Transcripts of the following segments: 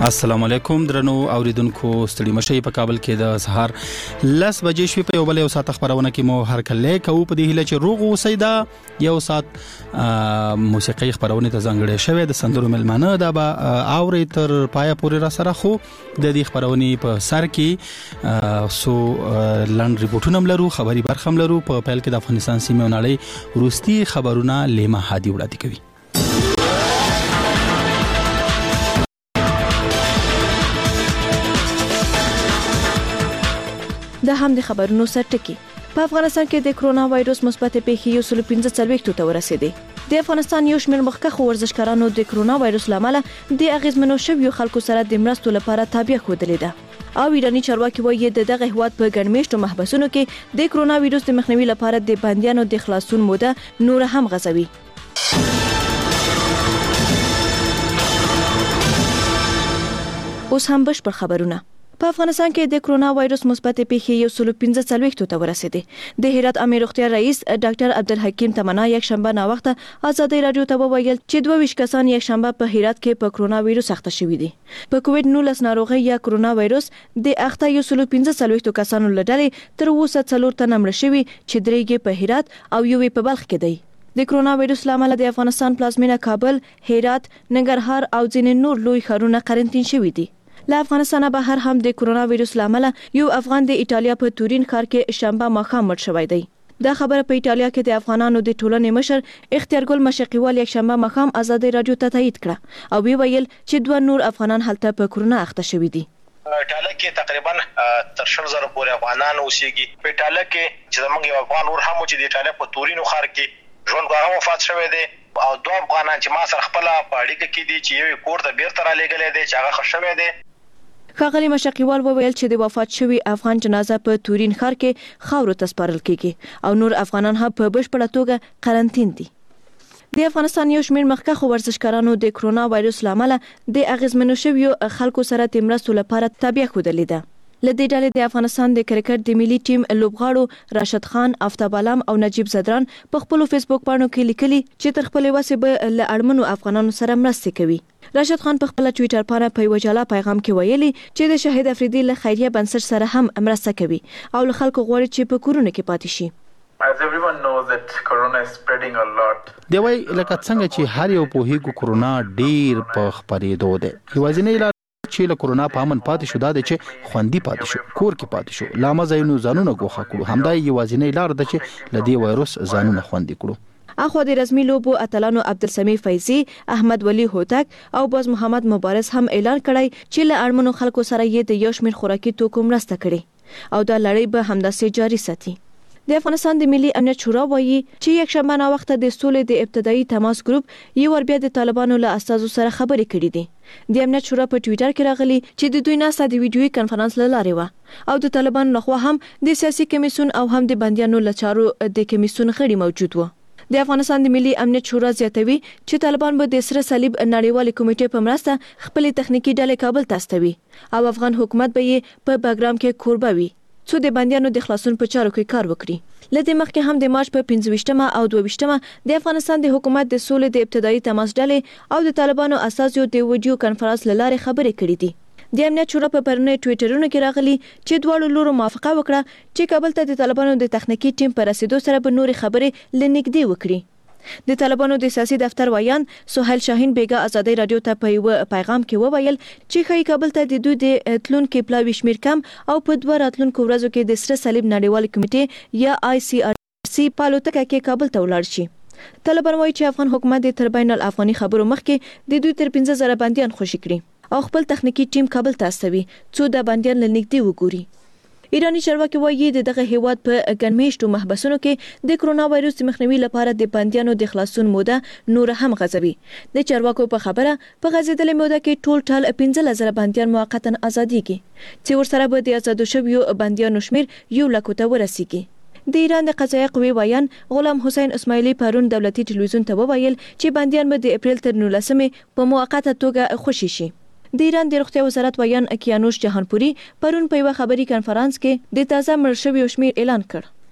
السلام علیکم درنو اوریدونکو ستړي مشي په کابل کې د سهار 10 بجې شوي په یو بل یو ساعت خبرونه کې مو هر کله کوو په دې هله چې روغ وسیدا یو ساعت موسیقي خبرونه ته ځانګړې شوه د سندرو ملمانه دا به اوري تر پای پورې را سره خو د دې خبرونه په سر کې سو لاند ریپورتونه ملرو خبري برخم لرو په پیل کې د افغانستان سیمه نړۍ روستي خبرونه لیما هادي وړاندې کوي. د هم د خبرونو سرټکی په افغانستان کې د کرونا وایروس مثبت پیښې یو سل 15 ته ورسېدې. د افغانستان یو شمېر مخکښ ورزشکارانو د کرونا وایروس لامل د اغیزمنو شویو خلکو سره د مرستو لپاره تابع خوده ده او ایرانی چارواکي وایي د دغه هیواد په ګڼمېشتو محبسونو کې د کرونا وایروس د مخنیوي لپاره د بندیانو د خلاصون موده نور هم غځوي. اوس هم بشپړ خبرونه. په افغانستان کې د کرونا وایروس مثبت پیښې یو سل 15 ته ورسېدې. د هرات امیر روغتیا رئیس ډاکټر عبدالحکیم تمنا یک شنبه نا وخت آزادۍ رادیو ته وویل چې 22 کسان یک شنبه په هرات کې په کرونا وایروس اخته شوي دي. په کووډ 19 ناروغي یا کرونا وایروس د اخته یو سل 15 کسانو لړلې تر اوسه 4 تنه مړ شوي چې درېږي په هرات او یو په بلخ کې دی. د کرونا وایروس لامل د افغانستان پلازمینه کابل، هرات، ننګرهار او ځینې نور لوی ښارونه قرنطین شوي دي. له افغانستان بهر هم د کرونا وایروس لامل یو افغان د ایټالیا په تورین ښار کې شنبه ماښام مړ شوی دی. دا خبره په ایټالیا کې د افغانانو د ټولنې مشر اختیارګل مشقیوال یک شنبه ماښام آزادۍ رادیو ته تایید کړه او ویل چې 2 نور افغانان هلته په کرونا اخته شوي دي. ایټالیا کې تقریبا تر 100,000 پورې افغانان اوسېږي. په ایټالیا کې چې زموږ یو افغان ور هم چې د ایټالیا په تورین ښار کې ژوند غواړي وفات شوی دی او 2 افغانان چې ما سره خپل په اړیکه کې دي چې یو کور ته بیرته را لېږلې دي چې هغه خښوي دي. ښاغلي مشقیوال وویل چې د وفات شوی افغان جنازه په تورین ښار کې خاورو ته سپارل کیږي او نور افغانان هم په بشپړه توګه قرنطین دي. د افغانستان یو شمېر مخکښ ورزشکارانو د کرونا وایروس لامل د اغیزمنو شویو خلکو سره د مرستو لپاره تابع خوده ده. لدې ډلې د افغانستان د کرکټ د ملي ټیم لوبغاړو راشد خان، آفتاب علم او نجیب زدران په خپل فیسبوک باندې کې لیکلي چې تر خپل وسې به له اړمنو افغانانو سره مرسته کوي. راشد خان په خپل ټوئیټر باندې په یو جلا پیغام کې ویلي چې د شهید افریدي له خیریه بنسټ سره هم مرسته کوي او له خلکو غواړي چې په کورونه کې پاتې شي. As everyone knows that corona is spreading a lot. دی وای لکه څنګه چې هر یو په هیګو کرونا ډیر په خبرېدو ده. یوازینی چې له کرونا په امن پاتې شو دا چې خوندي پاتې شو، کور کې پاتې شو، لامزاینو ځانونه ګوښه کړو. همدا یوازینی لار ده چې له دې وایروس ځانونه خوندي کړو. اخو د رسمي لوبو اتلانو عبدالسمی فیضی، احمد ولی هوتک او باز محمد مبارز هم اعلان کړی چې له اړمنو خلکو سره یې د یو شمېر خوراکي توکو مرسته کړي او دا لړۍ به همداسې جاري ساتي. د افغانستان د ملي امنیت شورا وایي چې یک شنبه نا وخت د سولې د ابتدایي تماس ګروپ یو ور بیا د طالبانو له استازو سره خبرې کړې دي. د امنیت شورا په ټوئیټر کې راغلي چې د دوی ناسته د ویډیوي کانفرنس لاره و او د طالبانو لخوا هم د سیاسي کمیسیون او هم د بندیانو لچارو د کمیسیون غړي موجود و. د افغانستان د ملي امنیت شورا زیاتوي چې طالبان به د سره صلیب نړیوال کمیټې په مرسته خپل تخنیکی ډلې کابل ته استوي او افغان حکومت به یې په بګرام کې کوربه وي څو د بندیانو د خلاصون په چارو کې کار وکړي. لدې مخکې هم د مارچ په 15 او 22 د افغانستان د حکومت د سولې د ابتدایي تماس ډلې او د طالبانو اساسیو د ویډیو کانفرنس لاره خبرې کړې دي. د امنیت شورا په پرونی ټوئیټرونو کې راغلي چې دواړو لورو موافقه وکړه چې کابل ته د طالبانو د تخنیکی ټیم پر رسیدو سره به نوري خبرې لنګدي وکړي. د طالبانو د سیاسي دفتر ویان سہیل شاهین بیگا آزادۍ رادیو ته په یو پیغام کې وویل چې خی کابل ته د دوی د تلونکو پلاوي شمیر کم او په 2 راتلونکو ورځو کې د سره صلیب نړیوال کمیټې یا ICRC په الوتکه کې کابل ته ولاړ شي. طالبان وایي چې افغان حکومت د تربین الافغاني خبرو مخکې د دوی تر 15,000 بندیان خوشي کړي او خپل تخنیکی ټیم کابل ته استوي څو د بندیان لنګدي وګوري. ایرانی چارواکي وایي دغه هیواد په ګڼمېشتو محبسونو کې د کرونا وایروس مخنیوي لپاره د بندیانو د خلاصون موده نور هم غځوي. د چارواکو په خبره په غځېدلې موده کې ټول 15,000 بندیان موقتا ازاديږي چې ورسره به د آزادو شویو بندیانو شمیر 1 لک ته ورسیږي. د ایران د قضایه قوې ویان غلام حسین اسماعیلی پرون دولتي ټلویزیون ته وویل چې بندیان به د اپریل تر 19 په موقته توګه خوشي شي. د ایران د روغتیا وزارت ویان کیانوش جهانپوري پرون په یو خبري کانفرنس کې د تازه مړ شویو شمیر اعلان کړ.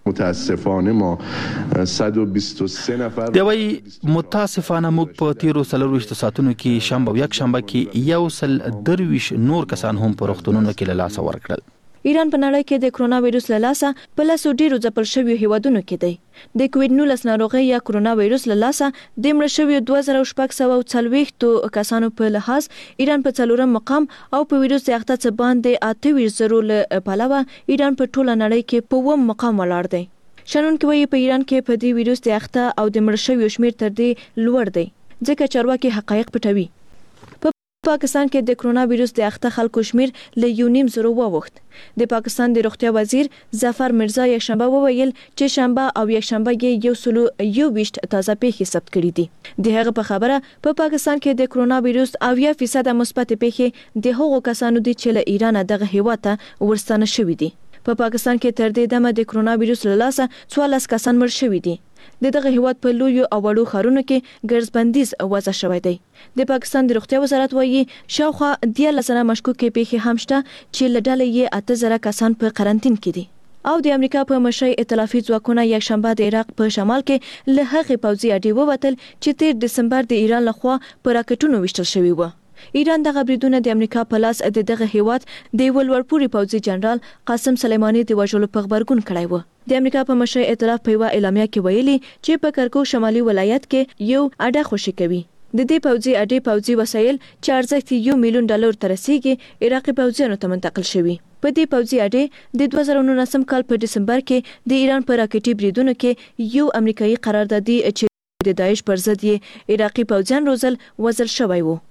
متاسفانه ما 123 نفر دی وی متاسفانه موږ په تیرو 23 ساعتونو کې شنبه او یک شنبه کې 123 نور کسان هم په روغتونونو کې له لاسه ورکړل. ایران په نړۍ کې د کرونا وایروس له لاسه په لاسو ډیرو ځپل شویو هیوادونو کې دی. د کووډ-19 ناروغي یا کرونا وایروس له لاسه د مړ شویو 2640 کسانو په لحاظ ایران په 4م مقام او په وایروس د اخته څخه باندې 28 له پلوه ایران په ټوله نړۍ کې په 1 مقام ولاړ دی. شنونکو وایي په ایران کې په دې وایروس د اخته او د مړ شویو شمیر تر دې لوړ دی ځکه چارواکي حقایق پټوي. پاکستان کې د کرونا وایروس د اخته خلکو شمیر له 1.5 ووخت. د پاکستان د روغتیا وزیر ظفر مرزا یک شنبه وویل چې شنبه او یک شنبه کې 120 تازه پیښې ثبت کړې دي. د هغه په خبره په پاکستان کې د کرونا وایروس 80% مثبت پیښې د هغو کسانو دي چې له ایران دغه هیواد ته ورستانه شوي دي. په پاکستان کې تر دې دمه د کرونا وایروس له لاسه 14 کسان مړ شوي دي. دغه هیواد په لویو او وړو ښارونو کې ګرځبندیز وضع شوی دی. د پاکستان د روغتیا وزارت وایي شاوخوا 13 مشکوکې پیښې هم شته چې له ډلې یې 8000 کسان په قرنټین کې دي. او د امریکا په مشرۍ ائتلافي ځواکونه یک شنبه د عراق په شمال کې له هغې پوځي اډې ووتل چې 13 دسمبر د ایران لخوا په راکټونو وشتل شوی و. ایران دغه بریدونه د امریکا په لاس د دغه هیواد د ولورپوري پوځي جنرال قاسم سلیمانی د وژلو په خبرګون کړی و. د امریکا په مشرۍ ائتلاف په اعلامیه کې ویلي چې په کرکوک شمالي ولایت کې یو اډه خوشي کوي. د دې پوځي پوځي وسایل چې ارزښت $1 میلیون ته رسیدي عراقي پوځیانو ته منتقل شوي. په دې پوځي اډې د 2019 کال په دسمبر کې د ایران په راکټي بریدونو کې یو امریکایي قراردادي چې د داعش پر ضد یې عراقي پوځیان روزل وژل شوی و.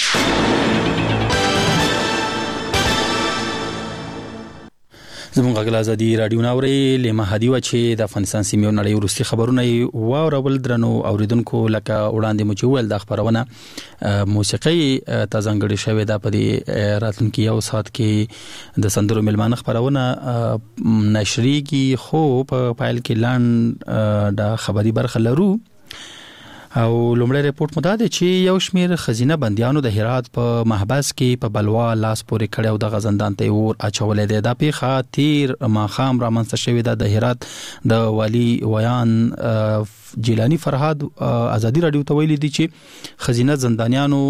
زموږ غږ ازادي رادیو ناوري لمه هدي و چې د افغانستان سیمې نړۍ ورستي خبرونه واورول درنو اوریدونکو لکه وړاندې مجول د خبرونه موسیقي تازانګړي شوې ده په دې راتلونکي یو ساعت کې د سندرو ملمانه خبرونه نشريږي خو په فایل کې لاند د خبري برخه لرو. او لومړی ریپورت مو دا دی چې یو شمیر خزینه بندیانو د هرات په محبس کې په بلوا لاس پورې کړي او د غزندان ته ور اچولې ده. د پیښه تیر ماخام رامنځته شوې ده. د هرات د والی ویان جیلانی فرهاد ازادي رادیو ته ویلي دي چې خزینه زندانیانو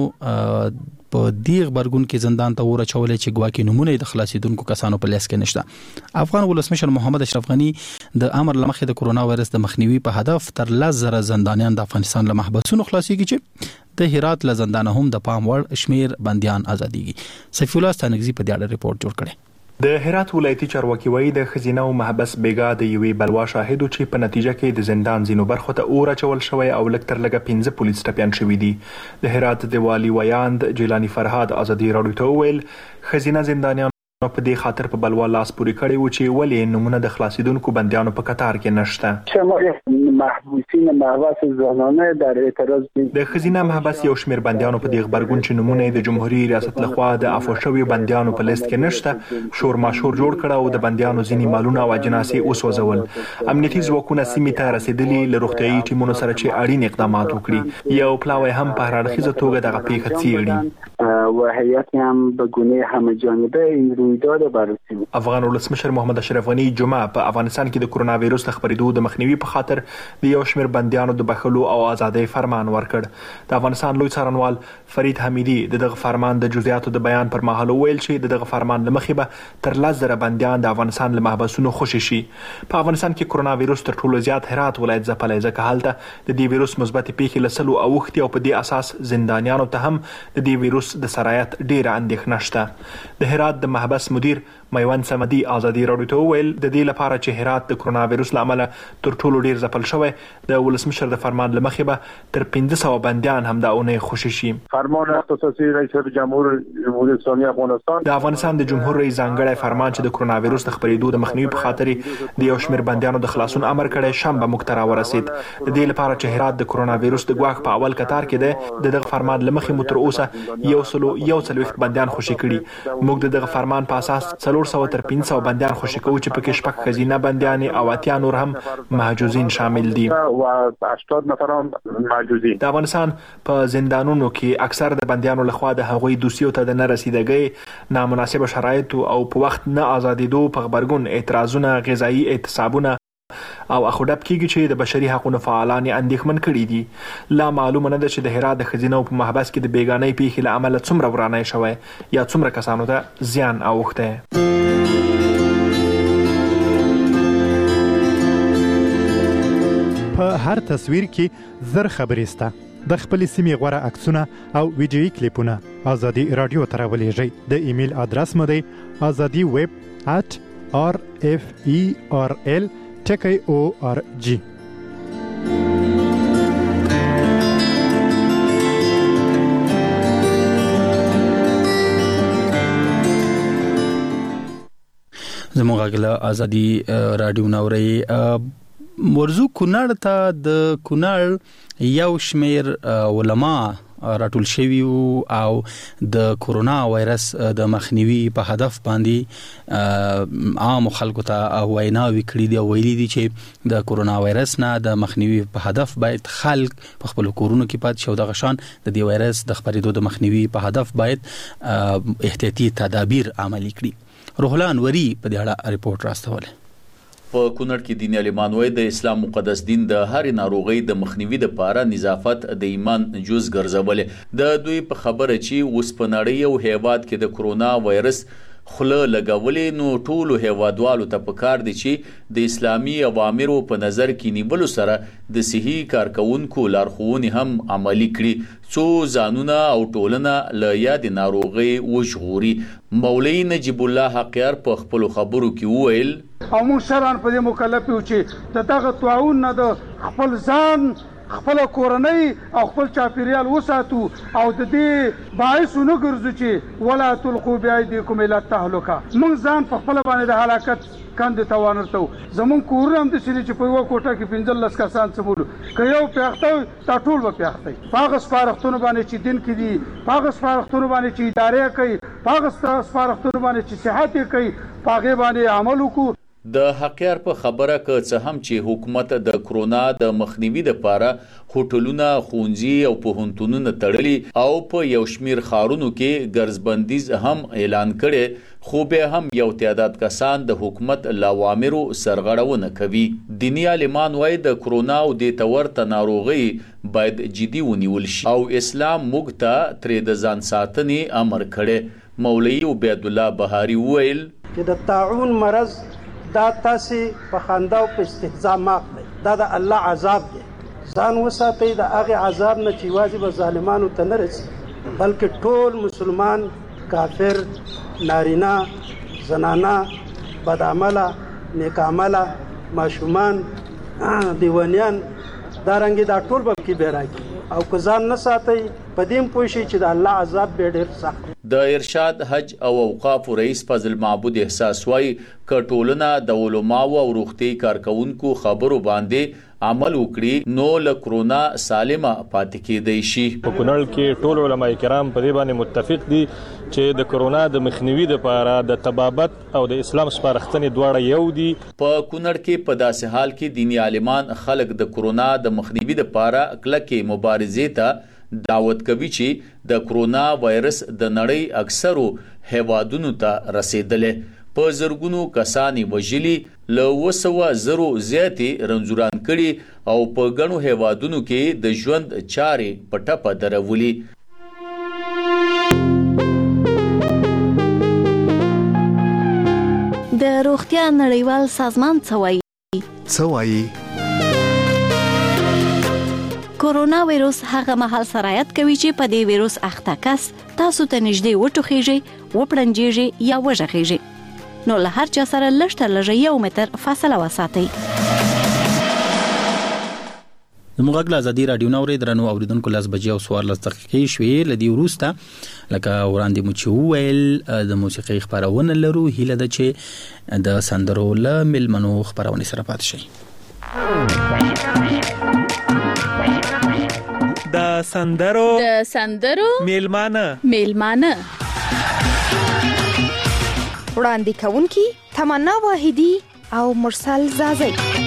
په دیغ برګون کې زندان ته ور اچولې چې ګواکې نمونه د خلاصیدونکو کسانو په لیست کې نشته. افغان ولسمشر محمد اشرف غنی د امر لمخې د کرونا وایرس د مخنیوي په هدف تر 10,000 زندانیان د افغانستان له محبسونو خلاصيږي چې د هرات له زندان هم د پام وړ شمیر بنديان ازاديږي. سیف الله ستانګزي په دې اړه ریپورت جوړ کړي. د هرات ولایتي چارواکي وایي د خزینه او محبس بیګا د یوې بلوا شاهدو چې په نتیجه کې د زندان زینو برخو ته اور اچول شوی او لکتر لګه 15 پولیس ټپيان شوي دي. د هرات د والی ویاند جیلانی فرهاد ازادي رادیو ته ویل خزینه زندانیان په دې خاطر په بلوا لاس پوري کړي و چې ولې نمونه د خلاصیدونکو بندیانو په قطار کې نشته. شمار محبوسین محبس زنانه در اعتراض د خزینه محبس یو شمیر بندیانو په دې خبرګون چې نمونه د جمهوریت ریاست لخوا د عفو شوی بندیانو په لیست کې نشته شور ماشور جوړ کړه او د بندیانو ځینی مالونه او اجناسي اوسوځول. امنیتي ځواکونه سیمې ته رسیدلي له روغتيایي ټیمونو سره چې اړین اقدامات وکړي. یو پلاوی هم په هرړخیزه توګه دغه پیښه څیړي و هیئت هم به گونه همه‌جانبه این رویداد بررسی. افغان ولسمشر محمد اشرف غنی جمعه په افغانستان کې د کرونا وایروس د خبرېدو د مخنیوي په خاطر د یو شمیر بندیانو د بخښلو او ازادۍ فرمان ورکړ. د افغانستان لوی څارنوال فرید حمیدي دغه فرمان د جزئیاتو د بیان پر مهال ویل چې دغه فرمان لمخې به تر 10,000 بندیان د افغانستان له محبسونو خوشي شي. په افغانستان کې کرونا وایروس تر ټولو زیات هرات ولایت ځپلی ځکه هلته د دې وایروس مثبت پیښې لسلو اوختي او په دې اساس زندانیانو ته هم د دې وایروس د سرایت ډیره اندېښنه شته. د هرات د محبس مدیر میوند سمدي ازادي رادیو ته ویل د دې لپاره چې هرات د کرونا وایروس لامل تر ټولو ډیر ځپل شوی د ولسمشر د فرمان لمخې به تر 1500 بندیان هم د اونۍ خوشي شي. فرمان اختصاصي رئیس جمهور اسلامی افغانستان د افغانستان د جمهور رئیس ځانګړی فرمان چې د کرونا وایروس د خبرېدو د مخنیوي په خاطر د یو شمیر بندیانو د خلاصون امر کړی شنبه مکترا ورسید. د دې لپاره چې هرات د کرونا وایروس د ګواښ په اول کتار کې د دغه فرمان لمخې مو تر اوسه یو څلوېښت بندیان خوشي کړي. موږ دغه فرمان په اساس 400 تر 500 بندیان خوشي کوو چې پکې شپږ خزینه بندیان او 80 نور هم محجوزین شامل دي. و 80 نفر هم محجوزین. د افغانستان په زندانونو کې اکثر د بندیانو لخوا د هغوی دوسیو ته د نه رسیدګۍ نامناسب شرایط او په وخت نه ازادېدو په خبرګون اعتراضونه غذایی اعتصابونه او اخوډب کیږي چې د بشري حقوقو فعالان اندېښمن کړي دي. لا معلومه نه ده چې د هرات د خزینه په محبس کې د بیګانۍ پیښې له امله څومره ورانه شوی یا څومره کسانو ته زیان اوښتی. په هر تصویر کې زر خبرې سته. د خپلې سیمې غوره عکسونه او ویډیویي کلیپونه ازادي رادیو ته راولېږئ. د ایمیل ادرس مو دی azadi@referl.org. زموږ غږ ازادي رادیو نوري ورزو کونړ ته د کونړ یو شمیر علما راټول شوي او د کورونا وایرس د مخنیوي په هدف باندې عام خلکو ته ویناوي کړي دي او ویلي دي چې د کورونا وایرس نه د مخنیوي په هدف باید خلک په خپل کورونو کې پات شو د غشان د دې وایرس د خپرېدو د مخنیوي په هدف باید احتیاطي تدابیر عملي کړي. روح الله انوري په دې اړه ریپورت راستوله. په کونړ کې دیني عالمان وایي د اسلام مقدس دین د هر ناروغي د مخنیوي لپاره نظافت د ایمان جز ګرځولې. د دوی په خبره چې اوس په نړۍ او هیواد کې د کورونا وایرس خوله لګولې نو ټولو هیوادوالو ته پکار دي چې د اسلامي اوامرو په نظر کې نیولو سره د صحي کارکونکو لارښوونې هم عملي کړي څو ځانونه او ټولنه له یاد ناروغي وژغوري. مولوي نجیب الله حقیار په خپل خبرو کې وویل او موږ شرعاً په دې مکلف یو چې دغه طاعون نه د خپل ځان خپل کورنۍ او خپل چاپیریال وساتو او د دې باعث نه ګرځو چې ولا تلقوا بأيديكم الى التهلكه. موږ ځان په خپل باندې د هلاکت کاندې ته ورنرتو. زمون کورونه هم د سړي چې په یو کوټه کې 15 کسان سمولو که یو پیاخته تا ټول به پیاخته. هغه سپارښتنه باندې چې دین کې دي، هغه سپارښتنه باندې چې ادارې کوي، هغه سپارښتنه باندې چې صحت کوي، هغه باندې عمل وکړو. د حقیار په خبره که څه هم چې حکومت د کرونا د مخنیوي لپاره هوټلونه، ښوونځي او پوهنتونونه تړلي او په یو شمیر ښارونو کې ګرځبندیز هم اعلان کړي، خو به هم یو تعداد کسان د حکومت له اوامرو سرغړونه کوي. دیني عالمان وایي د کرونا او د تورته ناروغي باید جدي ونیول شي او اسلام موږ ته ترې د ځان ساتنې امر کړي. مولوي عبید الله بهاري وویل چې د طاعون مرض دا تاسو په خندا او په استهزاء ماخلئ، دا د الله عذاب دی. ځان وساتئ د هغه عذاب نه چې واجب ظالمانو ته نه رسي، بلکې ټول مسلمان، کافر، نارینه، زنانه، بد عمله، نیک عمله، ماشومان، دیوانیان، دا رنګې دا ټول به کې بیراږي او که ځان نه ساتئ په دې پوه شئ چې د الله عذاب به ډېر سخت. د ارشاد حج او اوقاف رئیس فضل معبود احساس وایي که ټولنه د علماو او روغتي کارکونکو خبرو باندې عمل وکړي نو له کرونا سالمه پاتې کېدای شي. په کونړ کې ټول علما کرام په دې باندې متفق دي چې د کرونا د مخنیوي لپاره د طبابت او د اسلام سپارښتنې دواړه یو دي. په کونړ کې په داسې حال کې دیني عالمان خلک د کرونا د مخنیوي لپاره کلکې مبارزې ته دعوت کوي چې د کرونا وایرس د نړۍ اکثرو هیوادونو ته رسیدلې، په زرګونو کسانی وژلي، له 200,000 زیاتې رنځوران کړي او په ګڼو هیوادونو کې د ژوند چارې په ټپه درولي. د روغتیا نړیوال سازمان څه وایي؟ کورونا وایروس هغه مهال سرایت کوي چې په دې وایروس اخته کس تاسو ته نږدې وټوخیږي، وپړنجیږي یا وژغیږي. نو له هر چا سره لږ تر لږه 1 متر فاصله وساتئ. زموږ غږ ازادي رادیو نوري درنو اوریدونکو 10 بجې او 14 دقیقې شوې. لدی وروسته لکه وړاندې مو چې ویل د موسیقي خبرونه لرو، هیله ده چې د سندرو له ملمنو خبرونه سره پات شي. د سندرو میلمانه وړاندې کوونکی تمنا واحدی او مرسل زازی.